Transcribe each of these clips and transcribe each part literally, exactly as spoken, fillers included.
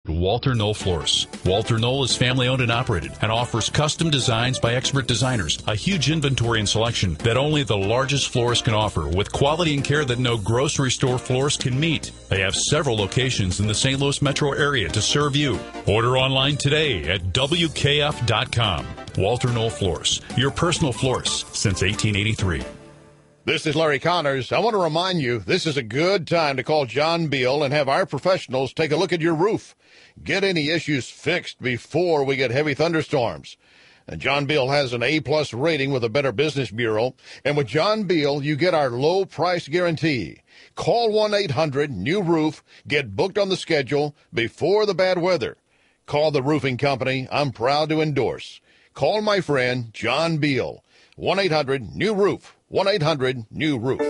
Walter Knoll Florists. Walter Knoll is family-owned and operated and offers custom designs by expert designers, a huge inventory and selection that only the largest florist can offer, with quality and care that no grocery store florist can meet. They have several locations in the Saint Louis metro area to serve you. Order online today at W K F dot com. Walter Knoll Florists, your personal florist since eighteen eighty-three. This is Larry Connors. I want to remind you, this is a good time to call John Beal and have our professionals take a look at your roof. Get any issues fixed before we get heavy thunderstorms. And John Beal has an A-plus rating with the Better Business Bureau. And with John Beal, you get our low price guarantee. Call one eight hundred new roof. Get booked on the schedule before the bad weather. Call the roofing company I'm proud to endorse. Call my friend John Beal. one eight hundred new roof. one eight hundred new roof.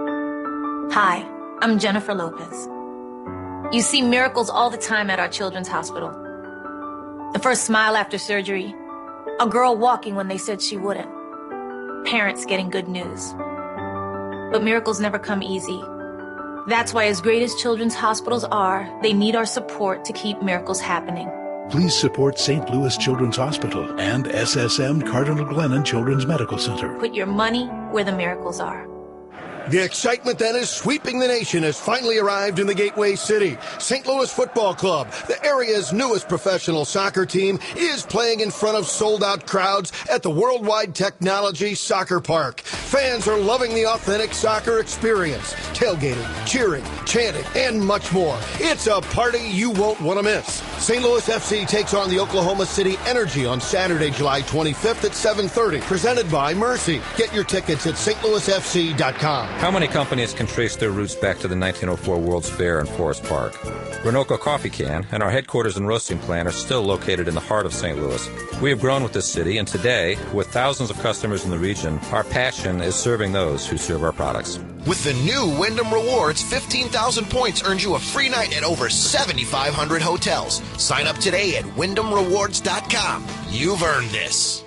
Hi, I'm Jennifer Lopez. You see miracles all the time at our children's hospital. The first smile after surgery, a girl walking when they said she wouldn't, parents getting good news. But miracles never come easy. That's why, as great as children's hospitals are, they need our support to keep miracles happening. Please support Saint Louis Children's Hospital and S S M Cardinal Glennon Children's Medical Center. Put your money where the miracles are. The excitement that is sweeping the nation has finally arrived in the Gateway City. Saint Louis Football Club, the area's newest professional soccer team, is playing in front of sold-out crowds at the Worldwide Technology Soccer Park. Fans are loving the authentic soccer experience, tailgating, cheering, chanting, and much more. It's a party you won't want to miss. Saint Louis F C takes on the Oklahoma City Energy on Saturday, July twenty-fifth at seven thirty, presented by Mercy. Get your tickets at st louis f c dot com. How many companies can trace their roots back to the nineteen oh four World's Fair in Forest Park? Renoco Coffee can, and our headquarters and roasting plant are still located in the heart of Saint Louis. We have grown with this city, and today, with thousands of customers in the region, our passion is serving those who serve our products. With the new Wyndham Rewards, fifteen thousand points earns you a free night at over seventy-five hundred hotels. Sign up today at wyndham rewards dot com. You've earned this.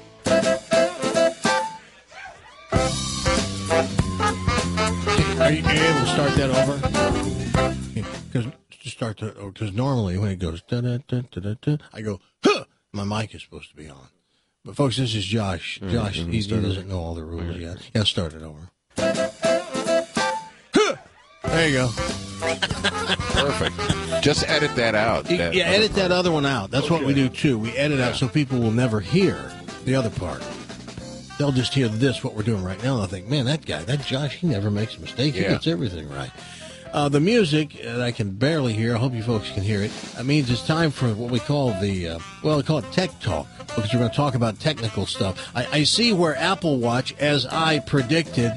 Are you, are you able to start that over? Because to start to, because normally when it goes da da da da da da, I go, huh! My mic is supposed to be on. But folks, this is Josh. Josh, mm-hmm. he, he doesn't know all the rules mm-hmm. yet. Yeah, start it over. Huh! There you go. Perfect. Just edit that out. That, yeah, edit that other one out. That's okay. What we do too. We edit yeah. out so people will never hear the other part. They'll just hear this, what we're doing right now, and they'll think, man, that guy, that Josh, he never makes a mistake. He yeah. gets everything right. Uh, the music that I can barely hear, I hope you folks can hear it, that means it's time for what we call the, uh, well, we call it Tech Talk, because we're going to talk about technical stuff. I, I see where Apple Watch, as I predicted,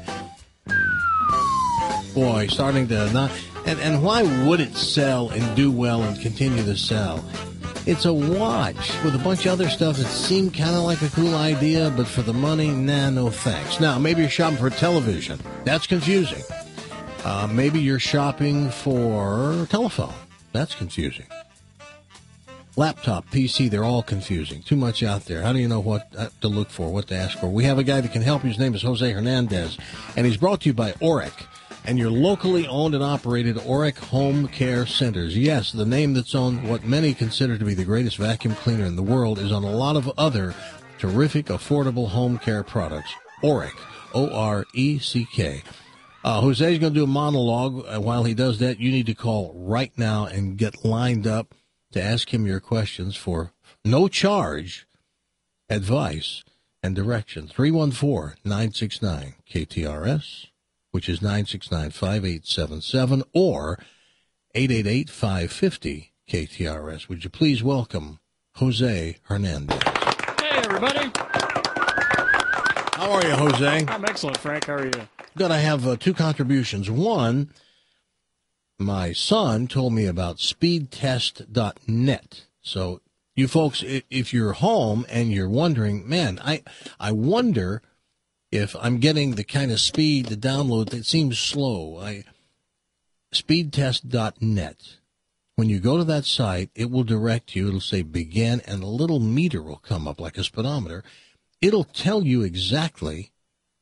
boy, starting to not, and, and why would it sell and do well and continue to sell? It's a watch with a bunch of other stuff that seemed kind of like a cool idea, but for the money, nah, no thanks. Now, maybe you're shopping for television. That's confusing. Uh, maybe you're shopping for telephone. That's confusing. Laptop, P C, they're all confusing. Too much out there. How do you know what to look for, what to ask for? We have a guy that can help you. His name is Jose Hernandez, and he's brought to you by Orrick and your locally owned and operated Orrick Home Care Centers. Yes, the name that's on what many consider to be the greatest vacuum cleaner in the world is on a lot of other terrific, affordable home care products. Orrick, O R E C K. Uh, Jose's going to do a monologue. Uh, while he does that, you need to call right now and get lined up to ask him your questions for no charge, advice, and direction. three one four, nine six nine, K T R S, which is nine six nine, five eight seven seven, or eight eight eight, five five zero, K T R S. Would you please welcome Jose Hernandez? Hey, everybody. How are you, Jose? I'm excellent, Frank. How are you? Good. I have uh, two contributions. One, my son told me about speed test dot net. So you folks, if you're home and you're wondering, man, I I wonder if I'm getting the kind of speed, the download that seems slow. I speed test dot net. When you go to that site, it will direct you. It'll say begin, and a little meter will come up like a speedometer. It'll tell you exactly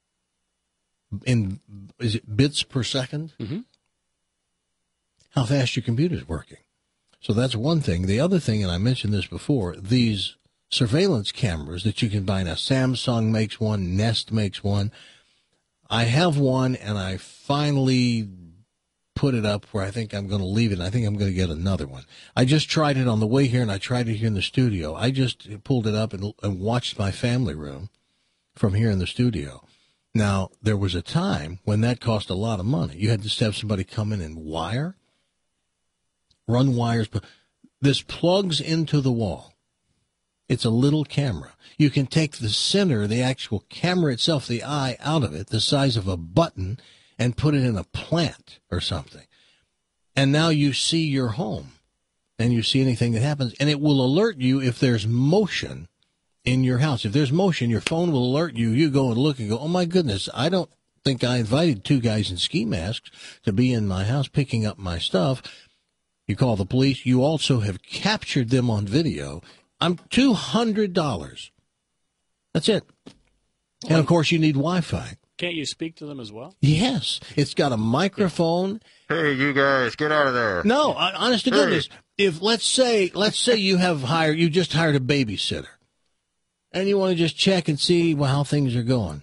in, is it bits per second? Mm-hmm. How fast your computer's working. So that's one thing. The other thing, and I mentioned this before, these surveillance cameras that you can buy now. Samsung makes one, Nest makes one. I have one, and I finally put it up where I think I'm going to leave it, and I think I'm going to get another one. I just tried it on the way here, and I tried it here in the studio. I just pulled it up and, and watched my family room from here in the studio. Now, there was a time when that cost a lot of money. You had to have somebody come in and wire, run wires. But this plugs into the wall. It's a little camera. You can take the center, the actual camera itself, the eye out of it, the size of a button, and put it in a plant or something. And now you see your home, and you see anything that happens, and it will alert you if there's motion in your house. If there's motion, your phone will alert you. You go and look and go, oh, my goodness, I don't think I invited two guys in ski masks to be in my house picking up my stuff. You call the police. You also have captured them on video. I'm two hundred dollars. That's it. And, of course, you need Wi-Fi. Can't you speak to them as well? Yes. It's got a microphone. Hey, you guys, get out of there. No, honest to goodness, if let's say let's say you have hired, you just hired a babysitter, and you want to just check and see well, how things are going.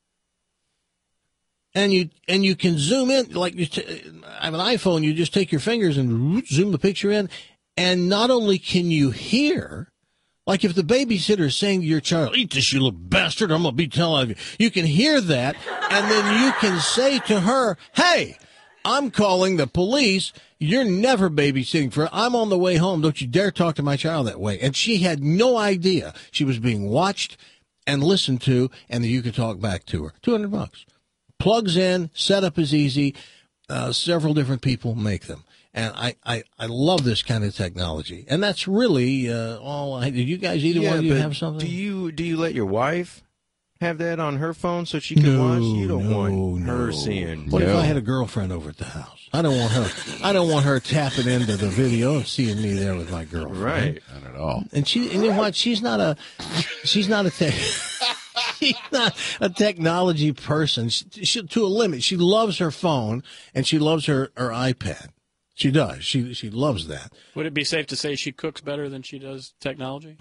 And you and you can zoom in, like you t- I have an iPhone, you just take your fingers and zoom the picture in, and not only can you hear, like if the babysitter is saying to your child, eat this, you little bastard, I'm going to be telling you. You can hear that, and then you can say to her, hey, I'm calling the police. You're never babysitting for her. I'm on the way home. Don't you dare talk to my child that way. And she had no idea she was being watched and listened to, and that you could talk back to her. two hundred bucks. Plugs in, setup is easy. Uh, several different people make them. And I, I, I love this kind of technology. And that's really uh, all I... Did you guys, either yeah, one of you but have something? Do you do you let your wife have that on her phone so she can no, watch? You don't no, want no. her seeing. What no. if I had a girlfriend over at the house? I don't want her. I don't want her tapping into the video and seeing me there with my girlfriend. Right. Not at all. And she, and you know what? She's not a, she's not a tech, she's not a technology person. She, she, to a limit, she loves her phone and she loves her, her iPad. She does. She she loves that. Would it be safe to say she cooks better than she does technology?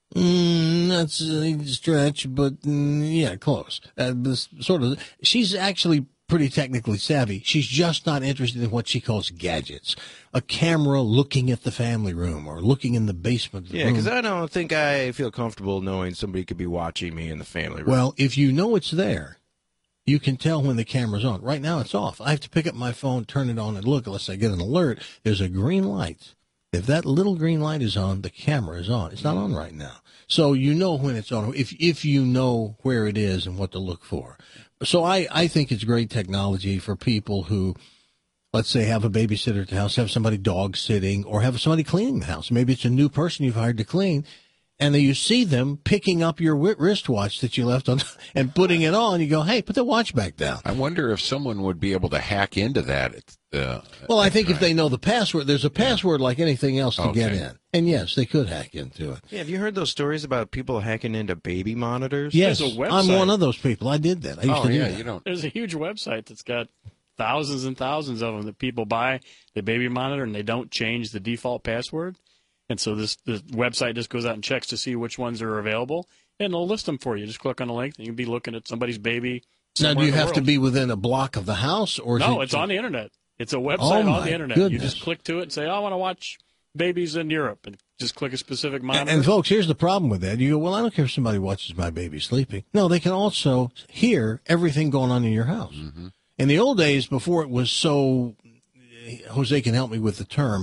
Mm, that's a stretch, but mm, yeah, close. Uh, this sort of. She's actually pretty technically savvy. She's just not interested in what she calls gadgets. A camera looking at the family room or looking in the basement of the Yeah, room. because I don't think I feel comfortable knowing somebody could be watching me in the family room. Well, if you know it's there, you can tell when the camera's on. Right now, it's off. I have to pick up my phone, turn it on, and look unless I get an alert. There's a green light. If that little green light is on, the camera is on. It's not on right now. So you know when it's on, if if you know where it is and what to look for. So I, I think it's great technology for people who, let's say, have a babysitter at the house, have somebody dog sitting, or have somebody cleaning the house. Maybe it's a new person you've hired to clean, and then you see them picking up your wristwatch that you left on and putting it on. You go, hey, put the watch back down. I wonder if someone would be able to hack into that. Uh, well, I think if they know the password, there's a password like anything else to Okay. get in. And yes, they could hack into it. Yeah, have you heard those stories about people hacking into baby monitors? Yes, There's a website. I'm one of those people. I did that. I used oh to do yeah, that. you don't. There's a huge website that's got thousands and thousands of them that people buy the baby monitor and they don't change the default password. And so this the website just goes out and checks to see which ones are available, and they'll list them for you. Just click on a link, and you can be looking at somebody's baby. Now, do you in the have to world. be within a block of the house, or is No, it it's on the internet. It's a website Oh, on my the internet. goodness. You just click to it and say, oh, I want to watch babies in Europe, and just click a specific And, monitor. and folks, here's the problem with that. You go, well, I don't care if somebody watches my baby sleeping. No, they can also hear everything going on in your house. Mm-hmm. In the old days, before it was so, Jose can help me with the term,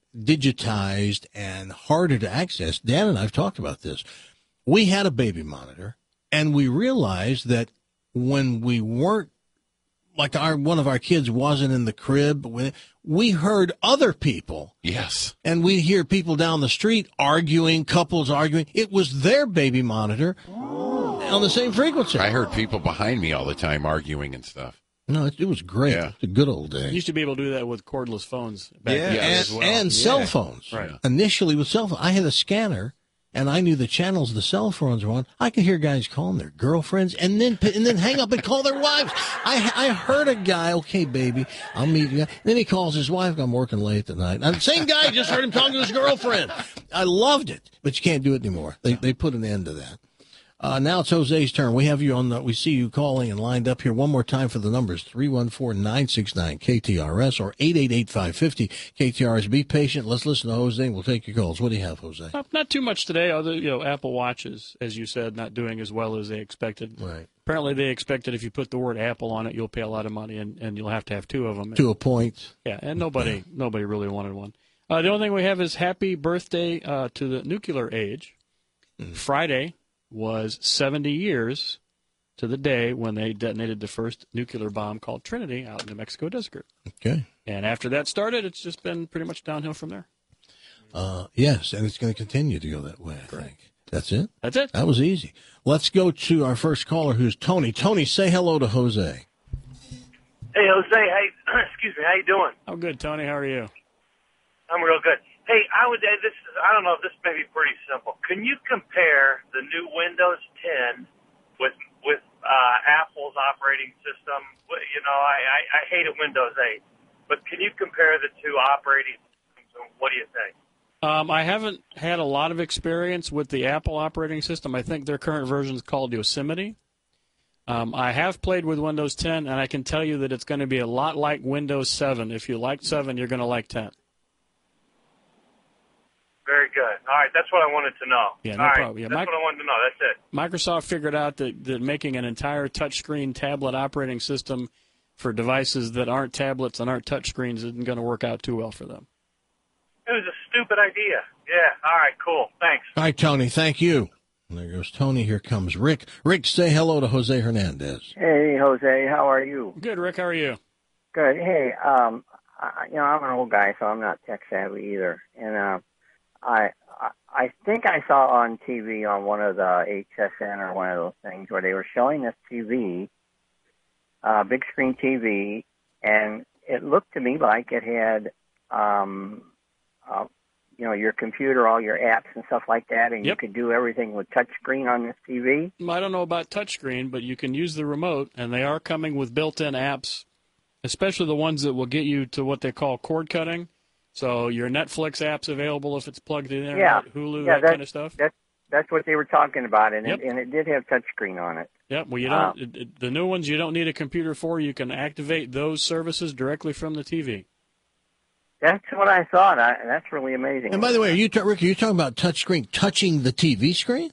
digitized and harder to access. Dan and I have talked about this. We had a baby monitor, and we realized that when we weren't, like our one of our kids wasn't in the crib, we, we heard other people. Yes. And we hear people down the street arguing, couples arguing. It was their baby monitor on the same frequency. I heard people behind me all the time arguing and stuff. No, it, it was great. Yeah. It's a good old You day. used to be able to do that with cordless phones back Yeah. then And, as well. and Yeah. cell phones. Right. Initially with cell phones. I had a scanner, and I knew the channels the cell phones were on, I could hear guys calling their girlfriends and then and then hang up and call their wives. I I heard a guy, okay, baby, I'll meet you. And then he calls his wife, I'm working late tonight. And the same guy just heard him talking to his girlfriend. I loved it, but you can't do it anymore. They they put an end to that. Uh, now it's Jose's turn. We have you on the, we see you calling and lined up here. One more time for the numbers, three one four, nine six nine, K T R S or eight eight eight, five five zero, K T R S. Be patient. Let's listen to Jose and we'll take your calls. What do you have, Jose? Not, not too much today, although, you know, Apple Watches, as you said, not doing as well as they expected. Right. Apparently they expected if you put the word Apple on it, you'll pay a lot of money and, and you'll have to have two of them. To a point. Yeah, and nobody nobody really wanted one. Uh, the only thing we have is happy birthday uh, to the nuclear age. Mm. Friday was seventy years to the day when they detonated the first nuclear bomb called Trinity out in the Mexico desert. Okay. And after that started, it's just been pretty much downhill from there. Uh, yes, and it's going to continue to go that way, I Correct. think. That's it? That's it. That was easy. Let's go to our first caller, who's Tony. Tony, say hello to Jose. Hey, Jose. Hey, excuse me. How you doing? Oh, good, Tony. How are you? I'm real good. Hey, I would. This is. I don't know if this may be pretty simple. Can you compare the new Windows ten with with uh, Apple's operating system? You know, I, I, I hated Windows eight, but can you compare the two operating systems? What do you think? Um, I haven't had a lot of experience with the Apple operating system. I think their current version is called Yosemite. Um, I have played with Windows ten, and I can tell you that it's going to be a lot like Windows seven. If you liked seven, you're going to like ten. Very good. All right, that's what I wanted to know. Yeah, no All right, problem. Yeah, that's Mic- what I wanted to know. That's it. Microsoft figured out that, that making an entire touchscreen tablet operating system for devices that aren't tablets and aren't touchscreens isn't going to work out too well for them. It was a stupid idea. Yeah. All right, cool. Thanks. All right, Tony, thank you. And there goes Tony. Here comes Rick. Rick, say hello to Jose Hernandez. Hey, Jose, how are you? Good, Rick. How are you? Good. Hey, um, I, you know, I'm an old guy, so I'm not tech savvy either. And uh, I, I think I saw on T V on one of the H S N or one of those things where they were showing this T V, uh, big screen T V, and it looked to me like it had, um, uh, you know, your computer, all your apps and stuff like that, and Yep. you could do everything with touch screen on this T V. I don't know about touchscreen, but you can use the remote, and they are coming with built-in apps, especially the ones that will get you to what they call cord cutting. So your Netflix app's available if it's plugged in there, Yeah. Hulu, yeah, that kind of stuff. That's, that's what they were talking about, and, Yep. it, and it did have touch screen on it. Yep. Well, you Uh, don't. it, it, the new ones you don't need a computer for. You can activate those services directly from the T V. That's what I thought. I, that's really amazing. And by the way, are you, ta- Rick, are you talking about touchscreen touching the T V screen?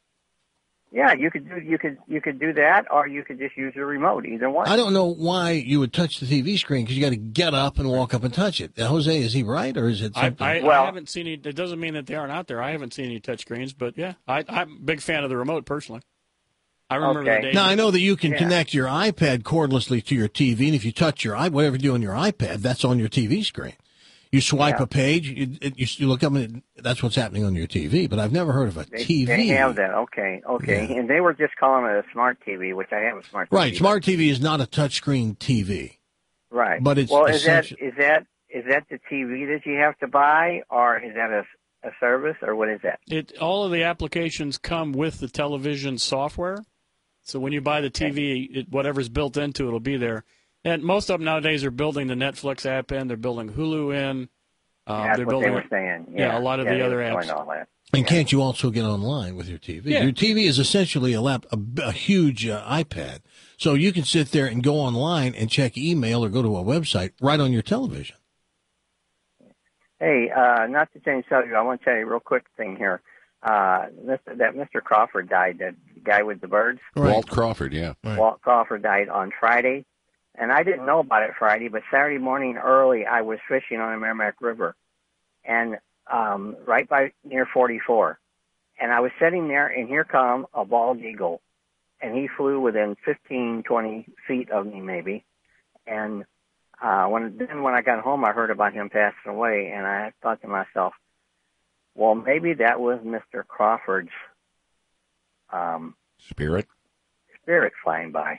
Yeah, you could do you could you could do that, or you could just use your remote. Either one. I don't know why you would touch the T V screen because you got to get up and walk up and touch it. Uh, Jose, is he right, or is it I, something? I, I haven't seen any. It doesn't mean that they aren't out there. I haven't seen any touchscreens, but yeah, I, I'm a big fan of the remote personally. I remember the days. Now I know that you can Yeah. connect your iPad cordlessly to your T V, and if you touch your i whatever you do on your iPad, that's on your T V screen. You swipe Yeah. a page, you, you, you look up, and it, that's what's happening on your T V. But I've never heard of a They, T V. they have that. Okay, okay. And they were just calling it a smart T V, which I have a smart Right, T V. smart T V is not a touchscreen T V. Right. But it's well, is that essential- is that is that the T V that you have to buy, or is that a a service, or what is that? It all of the applications come with the television software. So when you buy the T V, it, whatever's built into it will be there. And most of them nowadays are building the Netflix app in. They're building Hulu in. Um, That's they're what building they were saying. Yeah, Yeah, a lot of yeah, the they other were apps. showing all that. And can't you also get online with your T V? Yeah. Your T V is essentially a lap, a, a huge uh, iPad. So you can sit there and go online and check email or go to a website right on your television. Hey, uh, not to change subject, I want to tell you a real quick thing here. Uh, Mister that Mister Crawford died, that guy with the birds. Walt Crawford, yeah. Walt Crawford died on Friday, and I didn't know about it Friday, but Saturday morning early, I was fishing on the Merrimack River, and um, right by near forty-four, and I was sitting there, and here come a bald eagle, and he flew within fifteen, twenty feet of me maybe, and uh, when then when I got home, I heard about him passing away, and I thought to myself, well, maybe that was Mister Crawford's um, Spirit? spirit flying by.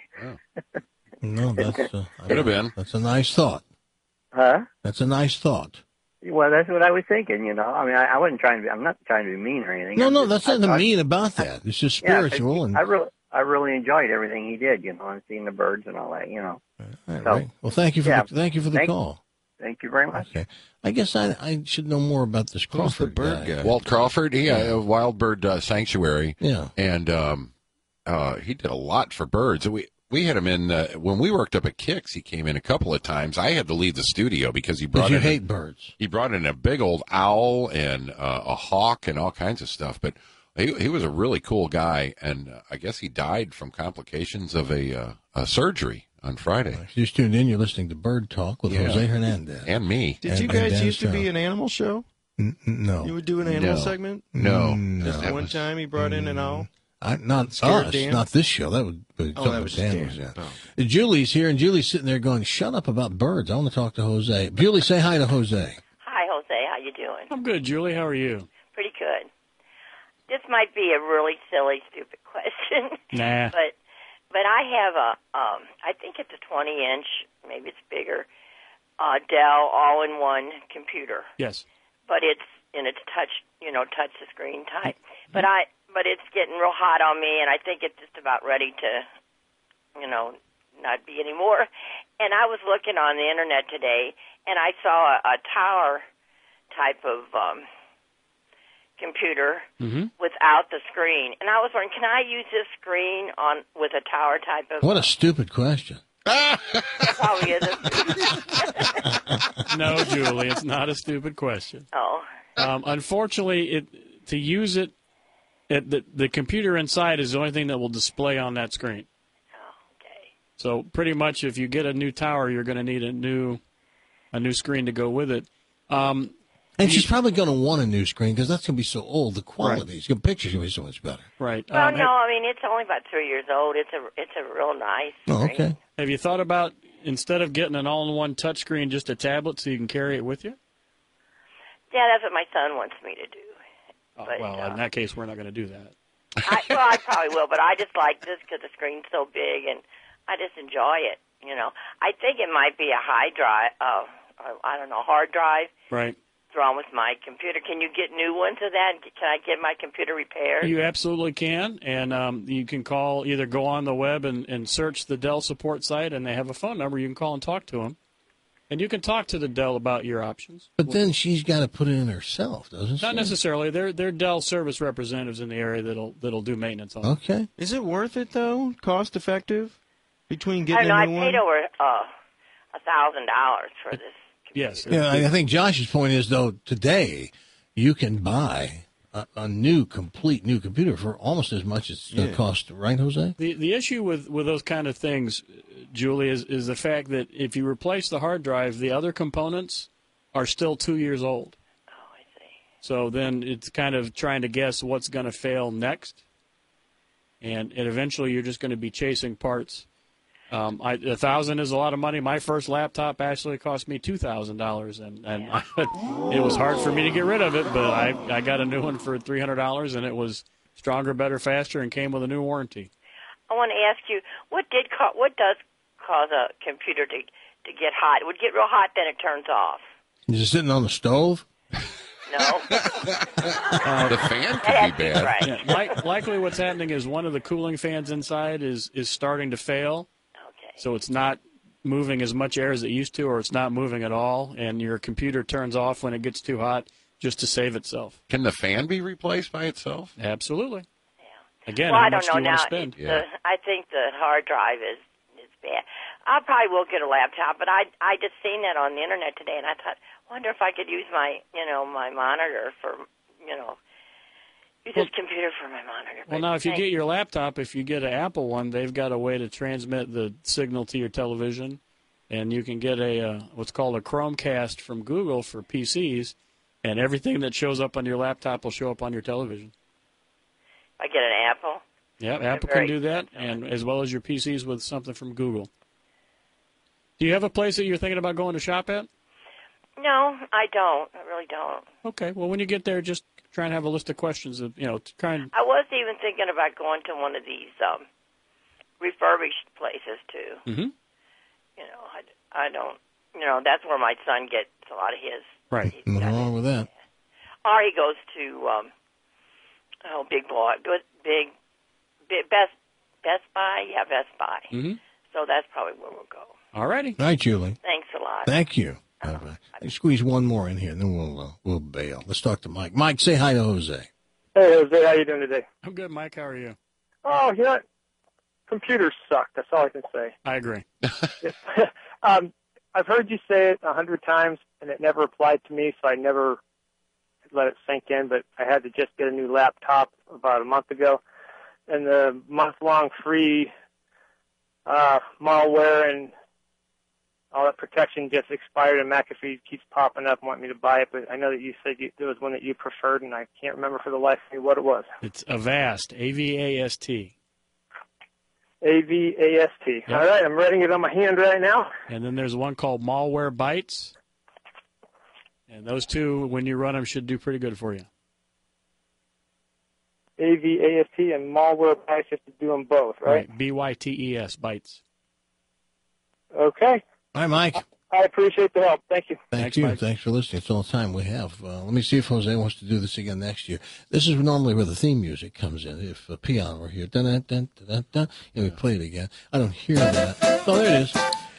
No, that's uh, Could have been. That's a nice thought. Huh? That's a nice thought. Well, that's what I was thinking. You know, I mean, I, I wasn't trying to. Be, I'm not trying to be mean or anything. No, I'm no, just, that's nothing I, mean about that. It's just yeah, spiritual. I, and I really, I really enjoyed everything he did. You know, and seeing the birds and all that. You know. All right, so, right. Well, thank you for yeah, the, thank you for the thank, call. Thank you very much. Okay, I guess I I should know more about this Crawford bird guy. guy? Walt Crawford, he had a wild bird uh, sanctuary. Yeah, and um, uh, he did a lot for birds. We we had him in uh, when we worked up at Kicks. He came in a couple of times. I had to leave the studio because he brought you in hate a, birds. He brought in a big old owl and uh, a hawk and all kinds of stuff. But he he was a really cool guy, and uh, I guess he died from complications of a, uh, a surgery on Friday. If you just tuned in, you're listening to Bird Talk with Yeah. Jose Hernandez and me. Did and, you guys and Dan used to be Stroud. an animal show? N- no. You would do an animal No. segment? No. No. Just That one was- time he brought in an owl? I, not Scared us, Dan? not this show. That would be Oh, something that with was Dan Dan. was, yeah. Oh. Julie's here, and Julie's sitting there going, "Shut up about birds. I want to talk to Jose." Julie, say hi to Jose. Hi, Jose. How you doing? I'm good, Julie. How are you? Pretty good. This might be a really silly, stupid question. Nah. But but I have a, um, I think it's a twenty inch, maybe it's bigger, uh, Dell all-in-one computer. Yes. But it's and it's touch, you know, touch the screen type. But I, but it's getting real hot on me, and I think it's just about ready to, you know, not be anymore. And I was looking on the internet today, and I saw a, a tower type of um, computer Mm-hmm. without the screen, and I was wondering, can I use this screen on with a tower type of? What a stupid question. Probably isn't. No, Julie, it's not a stupid question. Oh. Um, unfortunately, it to use it, it the, the computer inside is the only thing that will display on that screen. Okay. So pretty much, if you get a new tower, you're going to need a new a new screen to go with it. Um, And she's probably going to want a new screen because that's going to be so old. The quality, the picture's going to be so much better. Right. Well, Um, no, I mean it's only about three years old. It's a it's a real nice. Oh, screen. okay. Have you thought about, instead of getting an all-in-one touchscreen, just a tablet so you can carry it with you? Yeah, that's what my son wants me to do. Oh, But, well, uh, in that case, we're not going to do that. I, well, I probably will, but I just like this because the screen's so big and I just enjoy it. You know, I think it might be a high drive. Uh, or, I don't know, hard drive. Right. Wrong with my computer. Can you get new ones of that? Can I get my computer repaired? You absolutely can, and um, you can call, either go on the web and, and search the Dell support site, and they have a phone number. You can call and talk to them. And you can talk to the Dell about your options. But then she's got to put it in herself, doesn't she? Not necessarily. They're, they're Dell service representatives in the area that'll that'll do maintenance on it. Okay. Is it worth it, though? Cost effective? Between I getting don't know. a I new paid one? over uh, a thousand dollars for this. Yes. Yeah, I I think Josh's point is, though, today you can buy a, a new, complete new computer for almost as much as it's going to Yeah. cost, right, Jose? The the issue with, with those kind of things, Julie, is, is the fact that if you replace the hard drive, the other components are still two years old. Oh, I see. So then it's kind of trying to guess what's going to fail next. And, and eventually you're just going to be chasing parts. Um, I, a thousand is a lot of money. My first laptop actually cost me two thousand dollars, and, and I, it was hard for me to get rid of it. But I, I got a new one for three hundred dollars, and it was stronger, better, faster, and came with a new warranty. I want to ask you, what did ca- what does cause a computer to to get hot? It would get real hot, then it turns off. Is it sitting on the stove? No. Uh, the fan That could be has to be bad. right. Yeah, like, likely what's happening is one of the cooling fans inside is, is starting to fail. Okay. So it's not moving as much air as it used to, or it's not moving at all, and your computer turns off when it gets too hot just to save itself. Can the fan be replaced by itself? Absolutely. Again, well, how I don't much know do you now. want to spend? It's the, I think the hard drive is is bad. I probably will get a laptop, but I I just seen that on the internet today, and I thought, wonder if I could use my you know my monitor for you know use this computer for my monitor. Well, But now, if you thank- get your laptop, if you get an Apple one, they've got a way to transmit the signal to your television, and you can get a uh, what's called a Chromecast from Google for P Cs, and everything that shows up on your laptop will show up on your television. I get an Apple. Yeah, They're Apple very can do that, and as well as your P Cs with something from Google. Do you have a place that you're thinking about going to shop at? No, I don't. I really don't. Okay, well, when you get there, just try and have a list of questions, of, you know, to try and... I was even thinking about going to one of these um, refurbished places too. Mm-hmm. You know, I, I don't. You know, that's where my son gets a lot of his Right. Nothing wrong with that. Or he goes to um, oh, Big Boy, good big, big Best Best Buy, yeah, Best Buy. Mm-hmm. So that's probably where we'll go. All righty. All right, Julie. Thanks a lot. Thank you. Bye-bye. Let's squeeze one more in here, and then we'll uh, we'll bail. Let's talk to Mike. Mike, say hi to Jose. Hey, Jose, how you doing today? I'm good, Mike. How are you? Oh, you know what? Computers suck. That's all I can say. I agree. um, I've heard you say it a hundred times, and it never applied to me, so I never let it sink in. But I had to just get a new laptop about a month ago, and the month-long free uh, malware and all that protection just expired, and McAfee keeps popping up and wanting me to buy it. But I know that you said you, there was one that you preferred, and I can't remember for the life of me what it was. It's Avast, A V A S T. A V A S T. Yep. All right, I'm writing it on my hand right now. And then there's one called Malware Bytes. And those two, when you run them, should do pretty good for you. A V A S T and Malware Bytes, you have to do them both, right? Right. B Y T E S, Bytes. Okay. Hi, Mike. I appreciate the help. Thank you. Thank Thanks, you. Mike. Thanks for listening. It's all the time we have. Uh, let me see if Jose wants to do this again next year. This is normally where the theme music comes in. If a piano were here, dun dun dun dun dun, and we play it again. I don't hear that. Oh, there it is.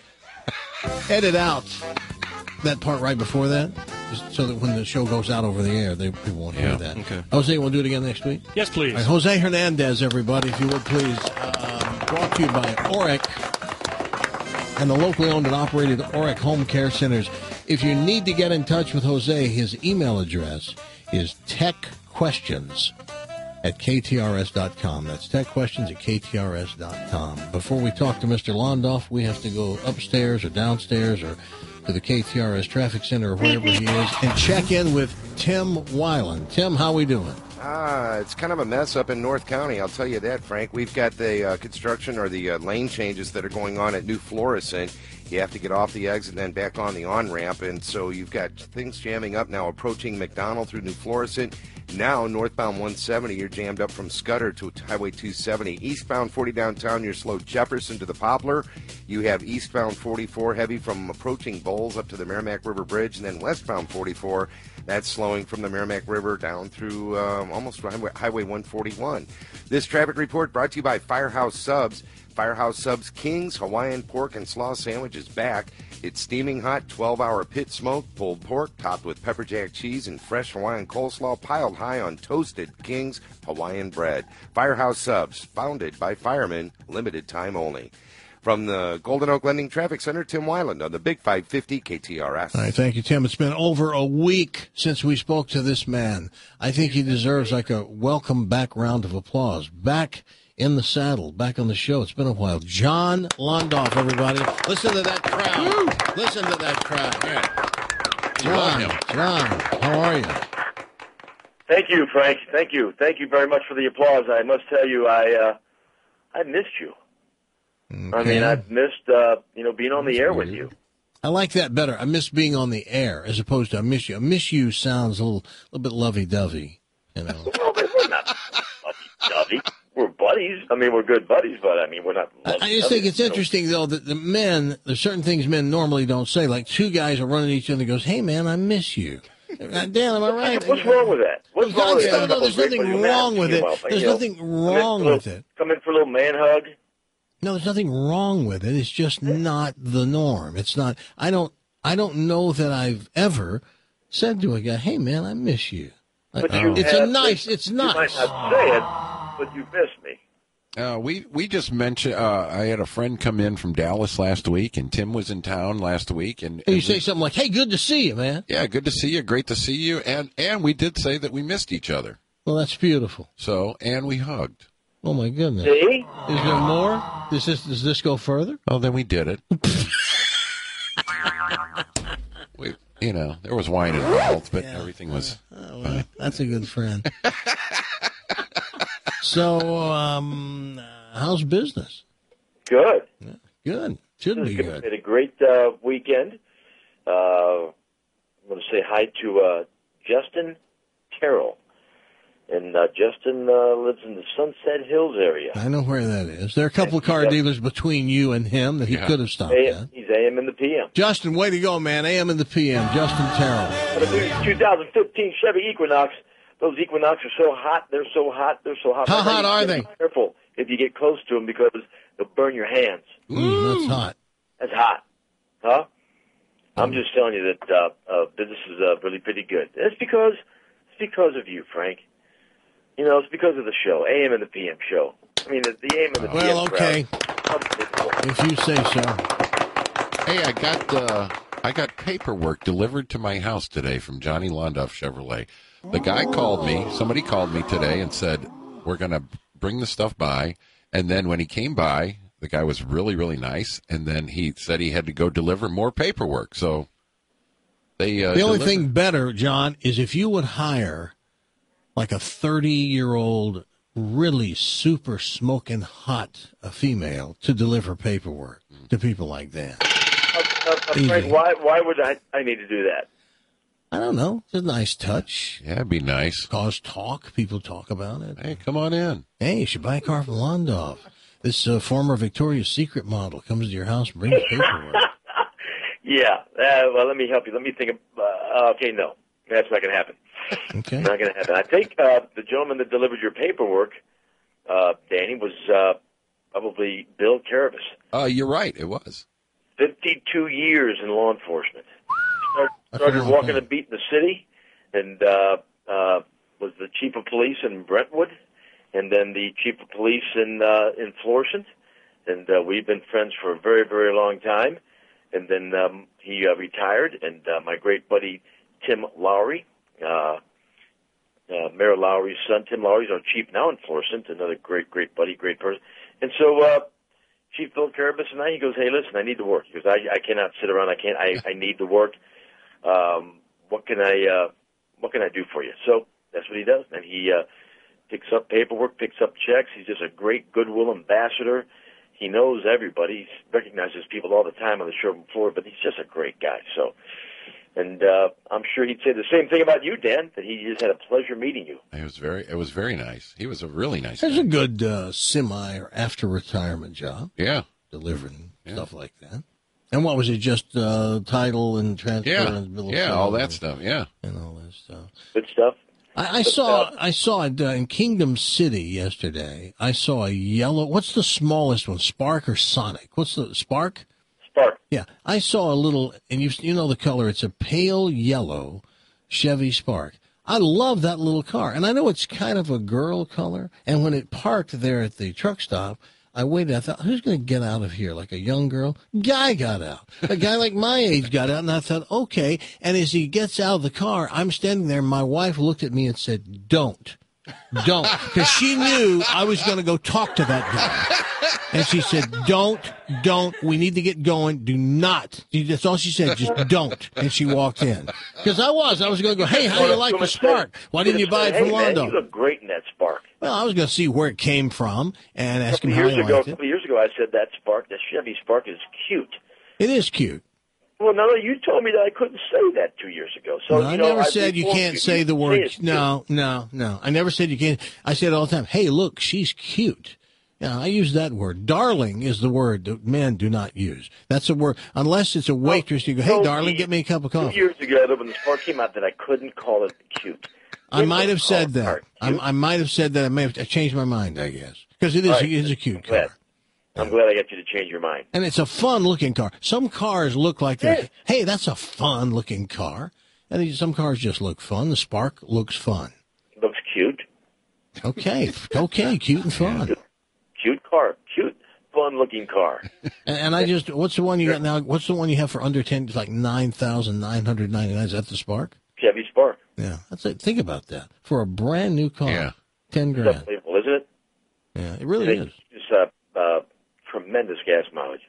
Edit out that part right before that, just so that when the show goes out over the air, they people won't hear Yeah, that. okay. Jose, you want to do it again next week? Yes, please. All right, Jose Hernandez, everybody, if you would please. Um, brought to you by Oric and the locally owned and operated Oric Home Care Centers. If you need to get in touch with Jose, his email address is techquestions at k t r s dot com. That's techquestions at k t r s dot com. Before we talk to Mister Londoff, we have to go upstairs or downstairs or to the K T R S Traffic Center or wherever he is and check in with Tim Weiland. Tim, how we doing? Ah, it's kind of a mess up in North County, I'll tell you that, Frank. We've got the uh, construction or the uh, lane changes that are going on at New Florissant. You have to get off the exit and then back on the on-ramp, and so you've got things jamming up now approaching McDonald through New Florissant. Now, northbound one seventy, you're jammed up from Scudder to Highway two seventy. Eastbound forty downtown, you're slow Jefferson to the Poplar. You have eastbound forty-four heavy from approaching Bowles up to the Merrimack River Bridge, and then westbound forty-four, that's slowing from the Merrimack River down through um, almost Highway one forty-one. This traffic report brought to you by Firehouse Subs. Firehouse Subs King's Hawaiian Pork and Slaw Sandwich is back. It's steaming hot, twelve-hour pit smoke, pulled pork, topped with pepper jack cheese and fresh Hawaiian coleslaw, piled high on toasted King's Hawaiian bread. Firehouse Subs, founded by firemen, limited time only. From the Golden Oak Lending Traffic Center, Tim Weiland on the Big five fifty K T R S. All right, thank you, Tim. It's been over a week since we spoke to this man. I think he deserves like a welcome back round of applause. Back in the saddle, back on the show. It's been a while. John Londoff, everybody. Listen to that crowd. Woo! Listen to that crowd. Yeah. John, John, how are you? Thank you, Frank. Thank you. Thank you very much for the applause. I must tell you, I uh, I missed you. Okay. I mean, I've missed uh, you know being on the air with you. I like that better. I miss being on the air as opposed to I miss you. I miss you sounds a little, little bit lovey-dovey, you know. Well, we're not lovey-dovey. We're buddies. I mean, we're good buddies, but I mean, we're not. I, I just think it's interesting, though, that the men, there's certain things men normally don't say. Like two guys are running at each other and goes, hey, man, I miss you. God damn, am I right? What's wrong with that? What's wrong with that? No, no, there's nothing wrong with it. There's nothing wrong with it. Come in for a little man hug. No, there's nothing wrong with it. It's just not the norm. It's not. I don't. I don't know that I've ever said to a guy, "Hey, man, I miss you." But I, you it's have, a nice. It's nice. You might not say it, but you miss me. Uh, we we just mentioned. Uh, I had a friend come in from Dallas last week, and Tim was in town last week. And, and you and say we, something like, "Hey, good to see you, man." Yeah, good to see you. Great to see you. And and we did say that we missed each other. Well, that's beautiful. So and we hugged. Oh my goodness! See? Is there more? Does this does this go further? Oh, then we did it. we, you know, there was wine involved, but yeah. everything was. Oh, well, that's a good friend. So, um, how's business? Good. Yeah, good. Should be good. We had a great uh, weekend. Uh, I'm going to say hi to uh, Justin Terrell in uh, Justin uh, lives in the Sunset Hills area. I know where that is. There are a couple of car dealers between you and him that he Yeah. could have stopped A- at. He's A M in the P M. Justin, way to go, man. A M in the P M. Justin Terrell. But a new two thousand fifteen Chevy Equinox. Those Equinox are so hot. They're so hot. They're so hot. How Right now, hot you are gotta they? be Careful if you get close to them because they'll burn your hands. Mm, that's hot. That's hot, huh? I'm just telling you that uh, uh, business is uh, really pretty good. It's because it's because of you, Frank. You know, it's because of the show, A M and the P M show. I mean, the, the A M and the P M. Well, okay. crowd. If you say so. Hey, I got uh, I got paperwork delivered to my house today from Johnny Londoff Chevrolet. The guy called me. Somebody called me today and said, we're going to bring the stuff by. And then when he came by, the guy was really, really nice. And then he said he had to go deliver more paperwork. So they uh, The only delivered- thing better, John, is if you would hire like a thirty-year-old, really super smoking hot a female to deliver paperwork to people like that. Uh, uh, Frank, why why would I I need to do that? I don't know. It's a nice touch. Yeah, it'd be nice. Cause talk. People talk about it. Hey, come on in. Hey, you should buy a car from Londoff. This uh, former Victoria's Secret model comes to your house and brings paperwork. Yeah. Uh, well, let me help you. Let me think. Of, uh, okay, no, that's not going to happen. Okay. Not going to happen. I think uh, the gentleman that delivered your paperwork, uh, Danny, was uh, probably Bill Carabas. Uh, you're right. It was. fifty-two years in law enforcement. Start, That's started a long walking time. and beating the city, and uh, uh, was the chief of police in Brentwood, and then the chief of police in uh, in Florissant. And uh, we've been friends for a very, very long time. And then um, he uh, retired, and uh, my great buddy Tim Lowry, uh, uh, Mayor Lowry's son, Tim Lowry's our chief now in Florissant, another great, great buddy, great person. And so uh, Chief Bill Carabas and I, he goes, hey, listen, I need to work. He goes, I, I cannot sit around. I can't. I, I need to work. Um, what can I uh, What can I do for you? So that's what he does, and he uh, picks up paperwork, picks up checks. He's just a great goodwill ambassador. He knows everybody. He recognizes people all the time on the showroom floor, but he's just a great guy. So, and uh, I'm sure he'd say the same thing about you, Dan, that he just had a pleasure meeting you. It was very. It was very nice. He was a really nice. There's guy. a good uh, semi or after retirement job. Yeah. Delivering stuff like that. And what was it? Just uh, title and transfer Yeah. and bill of Yeah, sale all that and- stuff. Yeah. And all that stuff. Good stuff. I, I saw I saw it uh, in Kingdom City yesterday. I saw a yellow. What's the smallest one? Spark or Sonic? What's the Spark? Spark. Yeah, I saw a little, and you you know the color. It's a pale yellow Chevy Spark. I love that little car, and I know it's kind of a girl color. And when it parked there at the truck stop, I waited. I thought, who's going to get out of here? Like a young girl? Guy got out. A guy like my age got out, and I thought, okay. And as he gets out of the car, I'm standing there. My wife looked at me and said, don't. Don't. Because she knew I was going to go talk to that guy. And she said, don't, don't. We need to get going. Do not. That's all she said. Just don't. And she walked in. Because I was. I was going to go, hey, how do you like the Spark? Why didn't you buy it hey, from man, Londo? you look great in that Spark. Well, I was going to see where it came from and ask him A how couple he years ago, a liked it. couple years ago, I said that Spark, that Chevy Spark, is cute. It is cute. Well, no, no, you told me that I couldn't say that two years ago. So No, I you know, never I said you informed can't say You the say word. it's cute. No, no, no. I never said you can't. I said all the time, hey, look, she's cute. Yeah, I use that word. Darling is the word that men do not use. That's a word. Unless it's a waitress, you go, hey, told darling, me get me a cup of Two coffee. years ago, when the Spark came out, that I couldn't call it cute. I might have Call said it that. car. I, I might have said that. I may have I changed my mind, I guess. Because it is, All right. it is a cute I'm glad. car. I'm glad I got you to change your mind. And it's a fun looking car. Some cars look like that. Hey, that's a fun looking car. And these- some cars just look fun. The Spark looks fun. Looks cute. Okay. Okay. Cute and fun. Cute car. Cute, fun-looking car. And, and I just, what's the one you got now? What's the one you have for under ten? It's like nine thousand nine hundred ninety-nine. Is that the Spark? Chevy Spark. Yeah. That's it. Think about that. For a brand new car. Yeah. ten It's grand. unbelievable, isn't it? Yeah, it really It's is. Just uh, uh, tremendous gas mileage.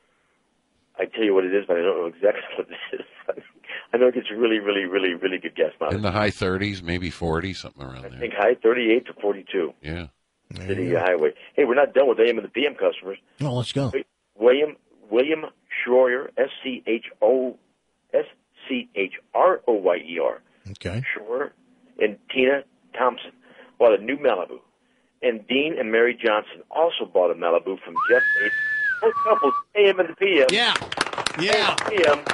I tell you what it is, but I don't know exactly what it is. I know it gets really, really, really, really good gas mileage. In the high thirties, maybe forty, something around I there. think high thirty-eight to forty-two. Yeah. City Highway. Hey, we're not done with A M and the P M customers. Oh, let's go. William William Schroyer, S C H O S C H R O Y E R. Okay. Schroyer and Tina Thompson. bought a new Malibu. And Dean and Mary Johnson also bought a Malibu from Jeff Bates. Both couples, A M and the P M. Yeah. Yeah. P M.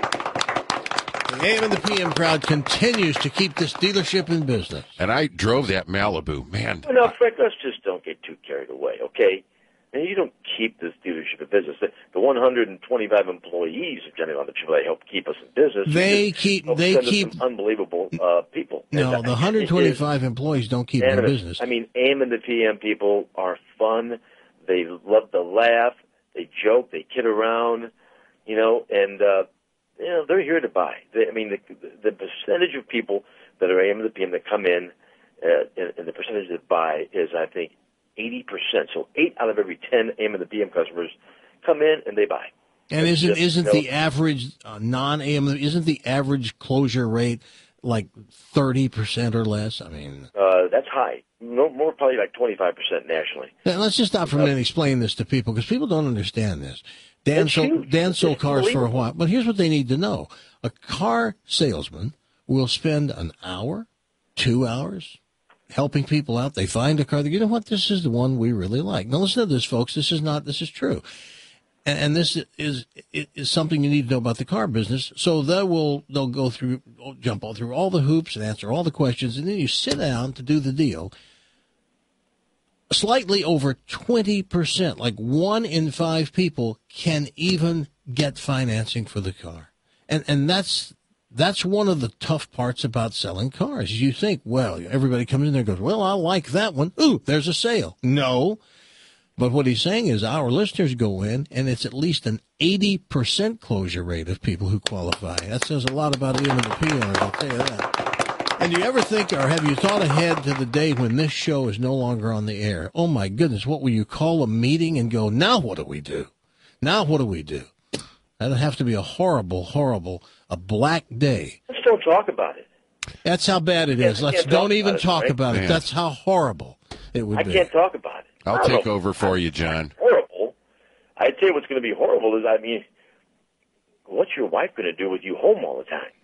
The A M and the P M crowd continues to keep this dealership in business. And I drove that Malibu. Man. No, Frank, let's just don't get too carried away, okay? And you don't keep this dealership in business. The, the one hundred twenty-five employees of Johnny Laundrie Chevrolet help keep us in business. They keep. They send us keep. some unbelievable uh, people. No, And, the uh, one hundred twenty-five it is employees don't keep in animate. business. I mean, A M and the P M people are fun. They love to laugh. They joke. They kid around. You know, and uh, you know they're here to buy. They, I mean, the, the percentage of people that are A M and the P M that come in, uh, and, and the percentage that buy is, I think, eighty percent. So eight out of every ten A M and the P M customers come in and they buy. And It's isn't just, isn't you know, the average uh, non-A M isn't the average closure rate like thirty percent or less? I mean, uh, that's high. No more, probably like twenty-five percent nationally. now, let's just stop for a minute and explain this to people because people don't understand this. Dan It's sold, huge. Dan sold It's cars for a unbelievable. while, but here's what they need to know: a car salesman will spend an hour, two hours, helping people out. They find a car that, you know what, this is the one we really like. Now listen to this, folks. This is not, this is true. And, and this is, is something you need to know about the car business. So they will, they'll go through, jump all through all the hoops and answer all the questions. And then you sit down to do the deal. Slightly over twenty percent, like one in five people can even get financing for the car. And, and that's, That's one of the tough parts about selling cars. You think, well, everybody comes in there and goes, well, I like that one. Ooh, there's a sale. No. But what he's saying is our listeners go in, and it's at least an eighty percent closure rate of people who qualify. That says a lot about A M and the P owners, I'll tell you that. And do you ever think, or have you thought ahead to the day when this show is no longer on the air? Oh, my goodness, what will you call a meeting and go, now what do we do? Now what do we do? That'll have to be a horrible, horrible, a black day. Let's don't talk about it. That's how bad it Yeah, is. I Let's can't don't talk even about it, talk right? about it. Man. That's how horrible it would I be. can't talk about it. I'll I don't take know. over for you, John. Horrible. I tell you what's going to be horrible is, I mean, what's your wife going to do with you home all the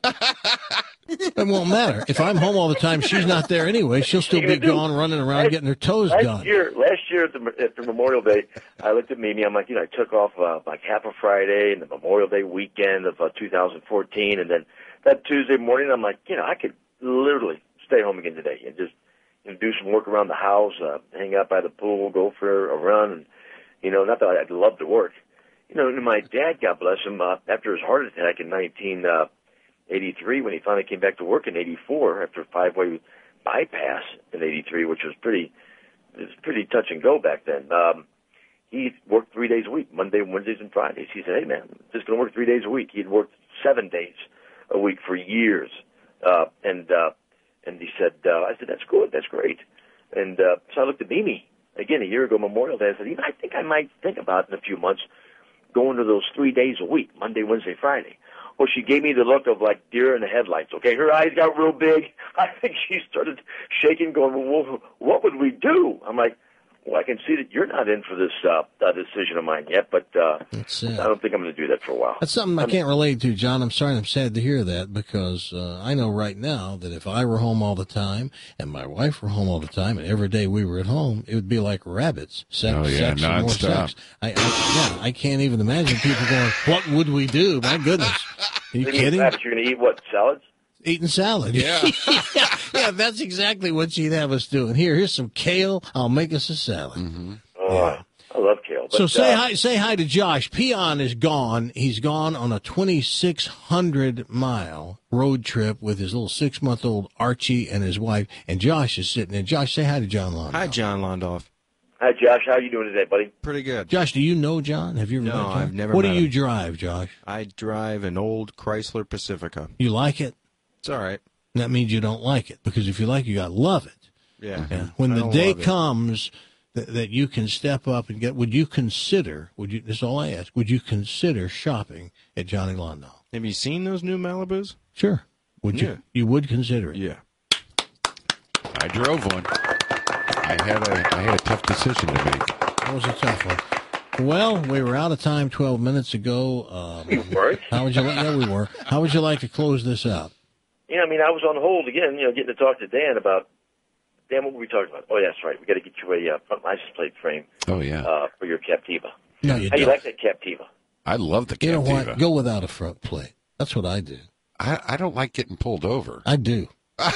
time? It won't matter. If I'm home all the time, she's not there anyway. She'll still be gone running around last, getting her toes last done. Year, last year at the, at the Memorial Day, I looked at Mimi. I'm like, you know, I took off uh, like half a Friday and the Memorial Day weekend of uh, two thousand fourteen, and then that Tuesday morning, I'm like, you know, I could literally stay home again today and just you know, do some work around the house, uh, hang out by the pool, go for a run, and you know, not that I'd love to work. You know, and my dad, God bless him, uh, after his heart attack in nineteen eighty-three, when he finally came back to work in eighty-four after a five-way bypass in eighty-three, which was pretty, it was pretty touch and go back then. Um, he worked three days a week, Monday, Wednesdays, and Fridays. He said, "Hey, man, I'm just going to work three days a week." He'd worked seven days a week for years, uh, and uh, and he said, uh, "I said that's good, that's great." And uh, so I looked at Mimi again a year ago, Memorial Day. I said, "You know, I think I might think about it in a few months going to those three days a week, Monday, Wednesday, Friday." Well, she gave me the look of like deer in the headlights, okay? Her eyes got real big. I think she started shaking, going, well, what would we do? I'm like, well, I can see that you're not in for this uh, uh, decision of mine yet, but uh, That's, uh, I don't think I'm going to do that for a while. That's something I I'm- can't relate to, John. I'm sorry. I'm sad to hear that because uh, I know right now that if I were home all the time and my wife were home all the time and every day we were at home, it would be like rabbits. Sex, Oh, yeah, sex, and more nonstop. sex. I, I, yeah, I can't even imagine people going, what would we do? My goodness. Are you What do mean, kidding? rabbits, you're going to eat what, salads? Eating salad. Yeah. yeah. Yeah, that's exactly what she'd have us doing. Here, here's some kale. I'll make us a salad. Mm-hmm. Oh, I love kale. But, So say uh, hi, say hi to Josh. Peon is gone. He's gone on a twenty-six hundred mile road trip with his little six month old Archie and his wife. And Josh is sitting there. Josh, say hi to John Londoff. Hi, John Londoff. Hi, Josh. How are you doing today, buddy? Pretty good. Josh, do you know John? Have you ever No, met John? I've never What met do you him. drive, Josh? I drive an old Chrysler Pacifica. You like it? It's all right. That means you don't like it because if you like it, you got to love it. Yeah. Yeah. When I the don't day love it. comes that, that you can step up and get, would you consider? Would you? This is all I ask. Would you consider shopping at Johnny Londoff? Have you seen those new Malibus? Sure. Would Yeah. you? You would consider it? Yeah. I drove one. I had a I had a tough decision to make. That was a tough one. Well, we were out of time twelve minutes ago. Um, We weren't. how would you like? Yeah, we were. How would you like to close this out? Yeah, I mean, I was on hold again, you know, getting to talk to Dan about Dan, what were we talking about? Oh, yeah, that's right. We got to get you a uh, front license plate frame. Oh, yeah. Uh, for your Captiva. No, you How don't. you like that Captiva? I love the You know Captiva. what? Go without a front plate. That's what I do. I, I don't like getting pulled over. I do.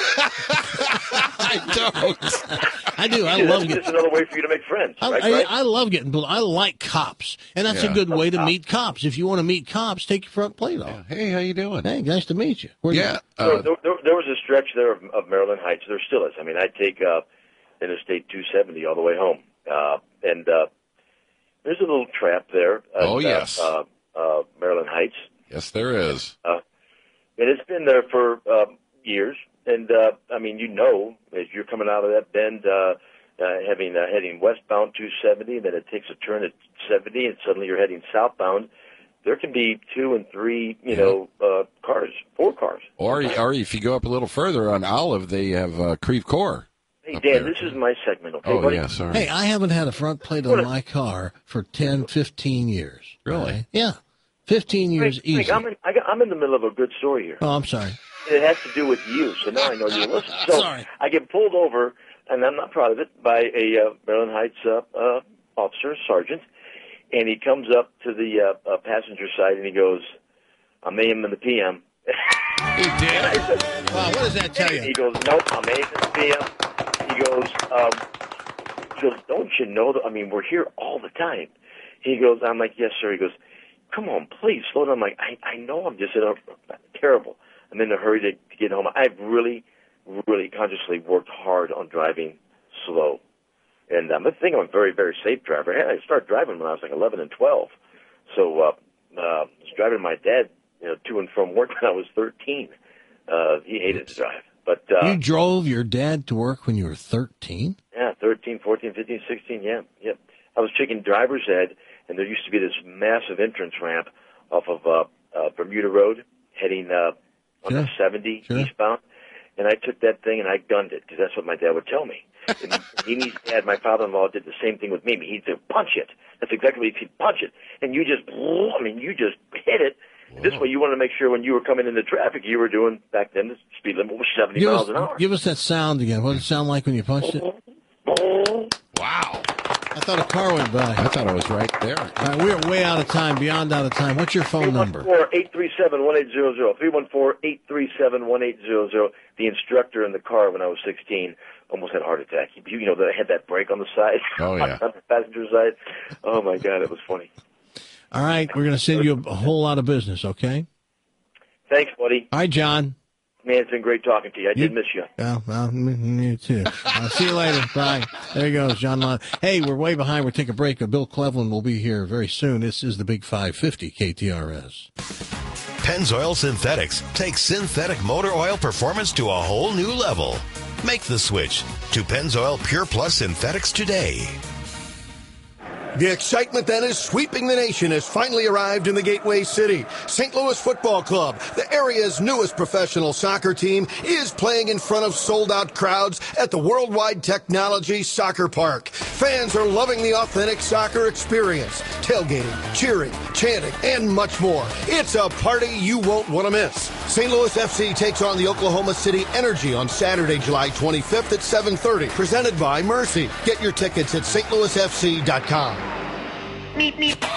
I don't. I do. I Dude, love that's getting. just another way for you to make friends, I, right? I, right? I love getting pulled. I like cops, and that's Yeah. a good way to meet cops. If you want to meet cops, take your front plate off. Hey, how you doing? Hey, nice to meet you. Where Yeah. You? There, there, there, there was a stretch there of, of Maryland Heights. There still is. I mean, I take uh, Interstate two seventy all the way home, uh, and uh, there's a little trap there. At, Oh, yes. Uh, uh, uh, Maryland Heights. Yes, there is. Uh, and it's been there for um, years. And, uh, I mean, you know, as you're coming out of that bend, uh, uh, having, uh, heading westbound two seventy, then it takes a turn at seventy, and suddenly you're heading southbound. There can be two and three, you know, uh, cars, four cars. Or, or if you go up a little further on Olive, they have uh, Creve Coeur. Hey, up Dan, there. this is my segment, okay, Oh, buddy? yeah, sorry. Hey, I haven't had a front plate on my car for ten, fifteen years. Really? Right? Yeah. fifteen years Frank, easy. Frank, I'm, in, I got, I'm in the middle of a good story here. Oh, I'm sorry. It has to do with you, so now I know you listen. So Sorry. I get pulled over, and I'm not proud of it, by a uh, Maryland Heights uh, uh, officer, sergeant, and he comes up to the uh, uh, passenger side, and he goes, I'm A M and the P M. He did? Wow, what does that tell you? He goes, nope, I'm A M and the P M. He goes, um, he goes, don't you know that, I mean, we're here all the time. He goes, I'm like, yes, sir. He goes, come on, please, slow down. I'm like, I, I know I'm just in a, terrible. I'm in a hurry to, to get home. I've really, really consciously worked hard on driving slow. And um, I think I'm a very, very safe driver. I started driving when I was like eleven and twelve. So uh, uh, I was driving my dad, you know, to and from work when I was thirteen. Uh, he hated to drive. But uh, You drove your dad to work when you were thirteen? yeah, thirteen, fourteen, fifteen, sixteen, yeah, yeah. I was checking driver's ed, and there used to be this massive entrance ramp off of uh, uh, Bermuda Road, heading uh, on Sure. the seventy Sure. eastbound. And I took that thing and I gunned it because that's what my dad would tell me. And Deanie's dad, my father-in-law, did the same thing with me. He'd say, punch it. That's exactly what he'd punch it. And you just, I mean, you just hit it. This way you wanted to make sure when you were coming into traffic, you were doing, back then, the speed limit was seventy Give miles us, an hour. give us that sound again. What did it sound like when you punched it? Wow. I thought a car went by. I thought I was right there. All right, we're way out of time, beyond out of time. What's your phone number? three one four, eight three seven, one eight zero zero. three one four, eight three seven, one eight zero zero. The instructor in the car when I was sixteen almost had a heart attack. He, you know, that had that brake on the side. Oh, yeah. on the passenger side. Oh, my God, it was funny. All right, we're going to send you a, a whole lot of business, okay? Thanks, buddy. Hi, John. Man, it's been great talking to you. I You- did miss you. Yeah, well, me, me too. I'll see you later. Bye. There he goes, John Lund. Hey, we're way behind. We'll take a break. Bill Cleveland will be here very soon. This is the Big five fifty K T R S. Pennzoil Synthetics takes synthetic motor oil performance to a whole new level. Make the switch to Pennzoil Pure Plus Synthetics today. The excitement that is sweeping the nation has finally arrived in the Gateway City. Saint Louis Football Club, the area's newest professional soccer team, is playing in front of sold-out crowds at the Worldwide Technology Soccer Park. Fans are loving the authentic soccer experience, tailgating, cheering, chanting, and much more. It's a party you won't want to miss. Saint Louis F C takes on the Oklahoma City Energy on Saturday, July twenty-fifth at seven thirty, presented by Mercy. Get your tickets at st louis f c dot com. All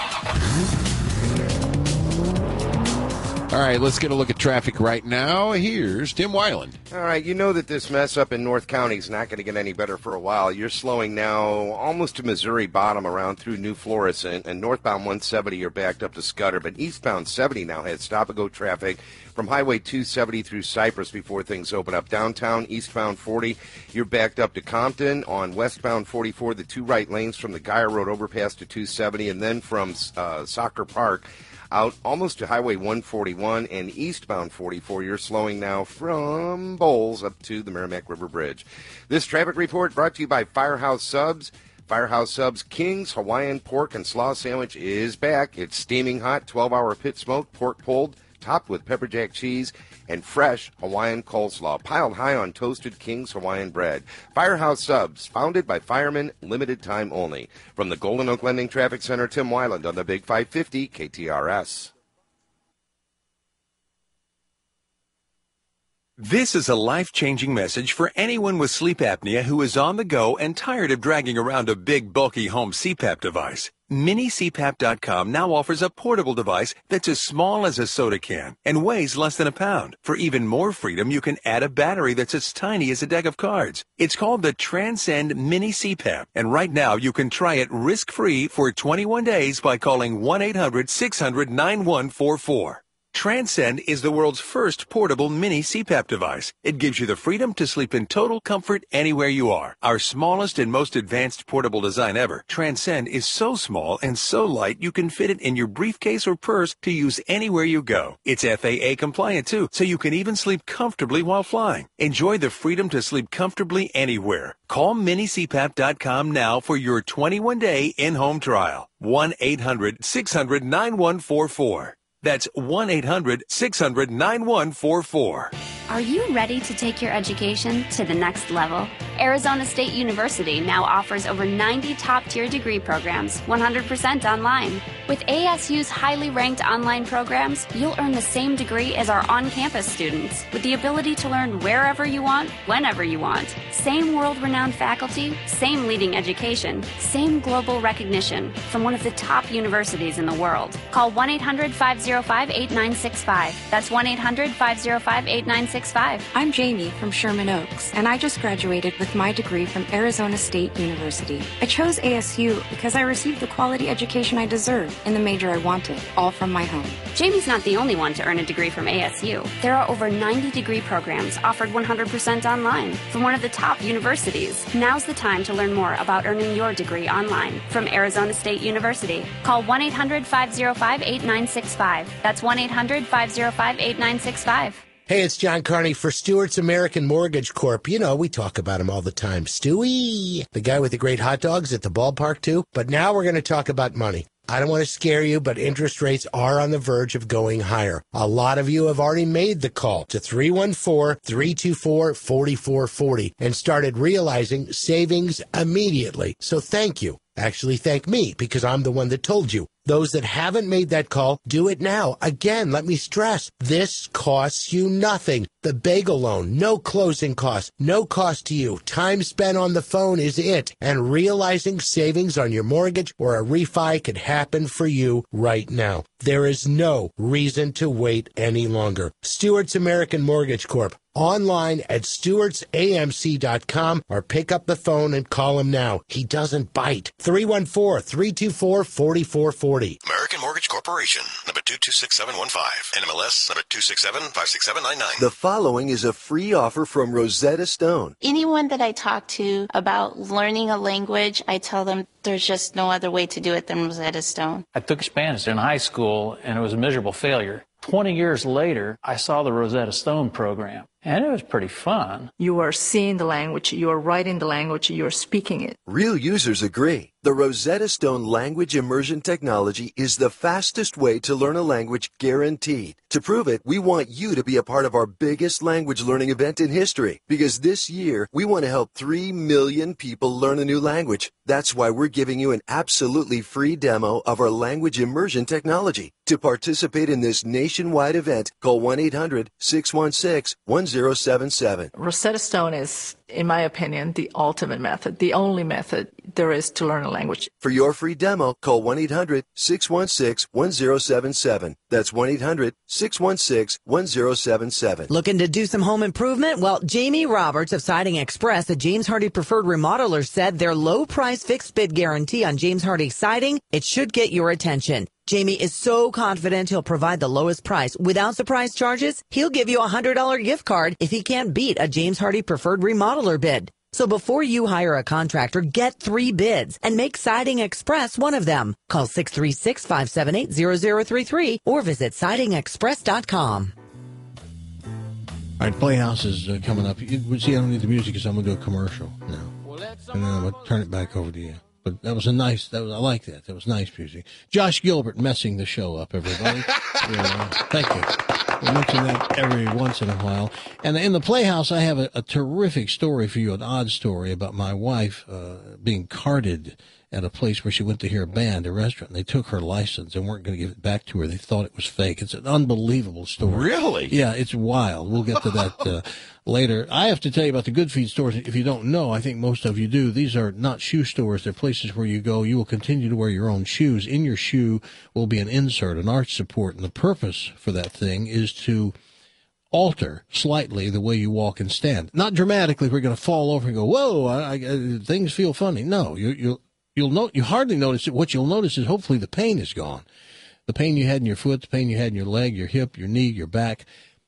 right, let's get a look at traffic right now. Here's Tim Weiland. All right, you know that this mess up in North County is not going to get any better for a while. You're slowing now almost to Missouri bottom around through New Florissant, and northbound one seventy you're backed up to Scudder, but eastbound seventy now has stop-and-go traffic from Highway two seventy through Cypress before things open up. Downtown, eastbound forty, you're backed up to Compton. On westbound forty-four, the two right lanes from the Geyer Road overpass to two seventy, and then from uh, Soccer Park out almost to Highway one forty-one, and eastbound forty-four, you're slowing now from Bowles up to the Merrimack River Bridge. This traffic report brought to you by Firehouse Subs. Firehouse Subs King's Hawaiian Pork and Slaw Sandwich is back. It's steaming hot, twelve-hour pit smoked, pork pulled, topped with pepper jack cheese and fresh Hawaiian coleslaw, piled high on toasted King's Hawaiian bread. Firehouse Subs, founded by firemen, limited time only. From the Golden Oak Lending Traffic Center, Tim Weiland on the Big five fifty K T R S. This is a life-changing message for anyone with sleep apnea who is on the go and tired of dragging around a big, bulky home C PAP device. Mini C PAP dot com now offers a portable device that's as small as a soda can and weighs less than a pound. For even more freedom, you can add a battery that's as tiny as a deck of cards. It's called the Transcend Mini C PAP, and right now you can try it risk-free for twenty-one days by calling one eight hundred six hundred nine one four four. Transcend is the world's first portable mini C PAP device. It gives you the freedom to sleep in total comfort anywhere you are. Our smallest and most advanced portable design ever, Transcend is so small and so light you can fit it in your briefcase or purse to use anywhere you go. It's F A A compliant too, so you can even sleep comfortably while flying. Enjoy the freedom to sleep comfortably anywhere. Call mini C PAP dot com now for your twenty-one day in-home trial. one eight hundred six hundred nine one four four. That's one eight hundred six hundred nine one four four. Are you ready to take your education to the next level? Arizona State University now offers over ninety top-tier degree programs, one hundred percent online. With A S U's highly ranked online programs, you'll earn the same degree as our on-campus students, with the ability to learn wherever you want, whenever you want. Same world-renowned faculty, same leading education, same global recognition from one of the top universities in the world. Call one eight hundred five oh five eight nine six five. That's one eight hundred five oh five eight nine six five. I'm Jamie from Sherman Oaks, and I just graduated with my degree from Arizona State University. I chose A S U because I received the quality education I deserve in the major I wanted, all from my home. Jamie's not the only one to earn a degree from A S U. There are over ninety degree programs offered one hundred percent online from one of the top universities. Now's the time to learn more about earning your degree online from Arizona State University. Call one eight hundred five oh five eight nine six five. That's one eight hundred five oh five eight nine six five. Hey, it's John Carney for Stewart's American Mortgage Corp. You know, we talk about him all the time. Stewie, the guy with the great hot dogs at the ballpark, too. But now we're going to talk about money. I don't want to scare you, but interest rates are on the verge of going higher. A lot of you have already made the call to three one four, three two four, four four four zero and started realizing savings immediately. So thank you. Actually, thank me, because I'm the one that told you. Those that haven't made that call, do it now. Again, let me stress, this costs you nothing. The bagel loan, no closing costs, no cost to you. Time spent on the phone is it. And realizing savings on your mortgage or a refi could happen for you right now. There is no reason to wait any longer. Stewart's American Mortgage Corp. Online at stewarts A M C dot com or pick up the phone and call him now. He doesn't bite. three one four, three two four, four four four zero. American Mortgage Corporation, number two two six seven one five, N M L S number two six seven five six seven nine nine. The following is a free offer from Rosetta Stone. Anyone that I talk to about learning a language, I tell them there's just no other way to do it than Rosetta Stone. I took Spanish in high school, and it was a miserable failure. twenty years later, I saw the Rosetta Stone program, and it was pretty fun. You are seeing the language, you are writing the language, you are speaking it. Real users agree. The Rosetta Stone language immersion technology is the fastest way to learn a language, guaranteed. To prove it, we want you to be a part of our biggest language learning event in history, because this year we want to help three million people learn a new language. That's why we're giving you an absolutely free demo of our language immersion technology. To participate in this nationwide event, call one eight hundred six one six one zero seven seven. Rosetta Stone is, in my opinion, the ultimate method, the only method there is to learn a language. For your free demo, call one eight hundred six one six one zero seven seven. That's one eight hundred six one six one zero seven seven. Looking to do some home improvement? Well, Jamie Roberts of Siding Express, a James Hardie preferred remodeler, said their low price fixed bid guarantee on James Hardie siding, it should get your attention. Jamie is so confident he'll provide the lowest price without surprise charges. He'll give you a one hundred dollars gift card if he can't beat a James Hardie preferred remodeler bid. So before you hire a contractor, get three bids and make Siding Express one of them. Call six three six, five seven eight, zero zero three three or visit siding express dot com. All right, Playhouse is uh, coming up. You, see, I don't need the music because I'm going to do a commercial now. And then I'm going to turn it back over to you. But that was a nice, that was, I like that. That was nice music. Josh Gilbert messing the show up, everybody. Yeah, thank you. We mention that every once in a while. And in the Playhouse, I have a, a terrific story for you, an odd story about my wife uh, being carded at a place where she went to hear a band, a restaurant. And they took her license and weren't going to give it back to her. They thought it was fake. It's an unbelievable story. Really? Yeah, it's wild. We'll get to that uh, later. I have to tell you about the Good Feet stores. If you don't know, I think most of you do. These are not shoe stores. They're places where you go. You will continue to wear your own shoes. In your shoe will be an insert, an arch support. And the purpose for that thing is to alter slightly the way you walk and stand. Not dramatically. We're going to fall over and go, whoa, I, I, things feel funny. No, you, you'll, you'll note, you hardly notice it. What you'll notice is hopefully the pain is gone. The pain you had in your foot, the pain you had in your leg, your hip, your knee, your back.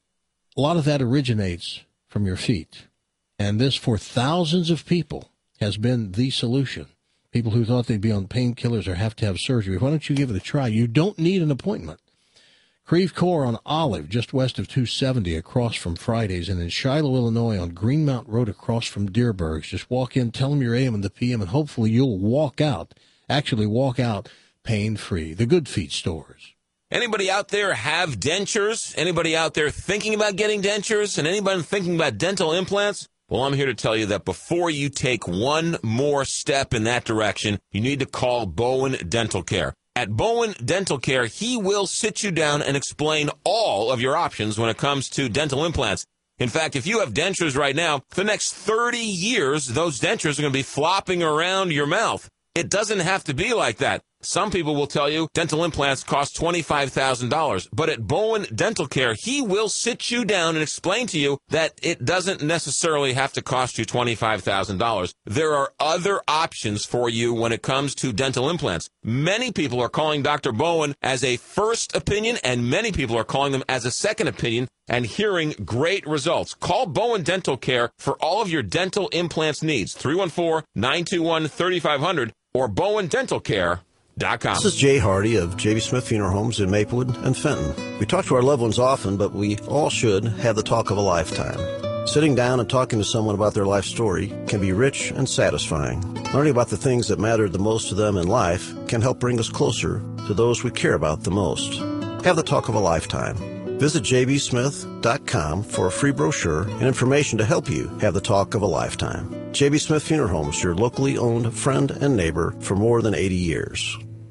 A lot of that originates from your feet. And this, for thousands of people, has been the solution. People who thought they'd be on painkillers or have to have surgery. Why don't you give it a try? You don't need an appointment. Creve Coeur on Olive, just west of two seventy, across from Fridays, and in Shiloh, Illinois, on Greenmount Road, across from Deerbergs. Just walk in, tell them your A M and the P M, and hopefully you'll walk out, actually walk out pain-free. The Good Feet stores. Anybody out there have dentures? Anybody out there thinking about getting dentures? And anybody thinking about dental implants? Well, I'm here to tell you that before you take one more step in that direction, you need to call Bowen Dental Care. At Bowen Dental Care, he will sit you down and explain all of your options when it comes to dental implants. In fact, if you have dentures right now, for the next thirty years, those dentures are going to be flopping around your mouth. It doesn't have to be like that. Some people will tell you dental implants cost twenty-five thousand dollars, but at Bowen Dental Care, he will sit you down and explain to you that it doesn't necessarily have to cost you twenty-five thousand dollars. There are other options for you when it comes to dental implants. Many people are calling Doctor Bowen as a first opinion, and many people are calling them as a second opinion and hearing great results. Call Bowen Dental Care for all of your dental implants needs, three one four, nine two one, three five zero zero or bowen dental care dot com. This is Jay Hardy of J B. Smith Funeral Homes in Maplewood and Fenton. We talk to our loved ones often, but we all should have the talk of a lifetime. Sitting down and talking to someone about their life story can be rich and satisfying. Learning about the things that mattered the most to them in life can help bring us closer to those we care about the most. Have the talk of a lifetime. Visit j b smith dot com for a free brochure and information to help you have the talk of a lifetime. J B. Smith Funeral Homes, your locally owned friend and neighbor for more than eighty years.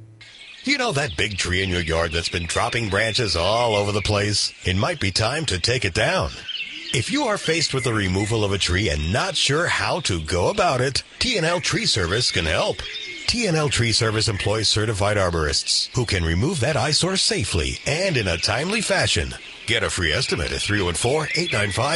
Do you know that big tree in your yard that's been dropping branches all over the place? It might be time to take it down. If you are faced with the removal of a tree and not sure how to go about it, T and L Tree Service can help. T and L Tree Service employs certified arborists who can remove that eyesore safely and in a timely fashion. Get a free estimate at three one four, eight nine five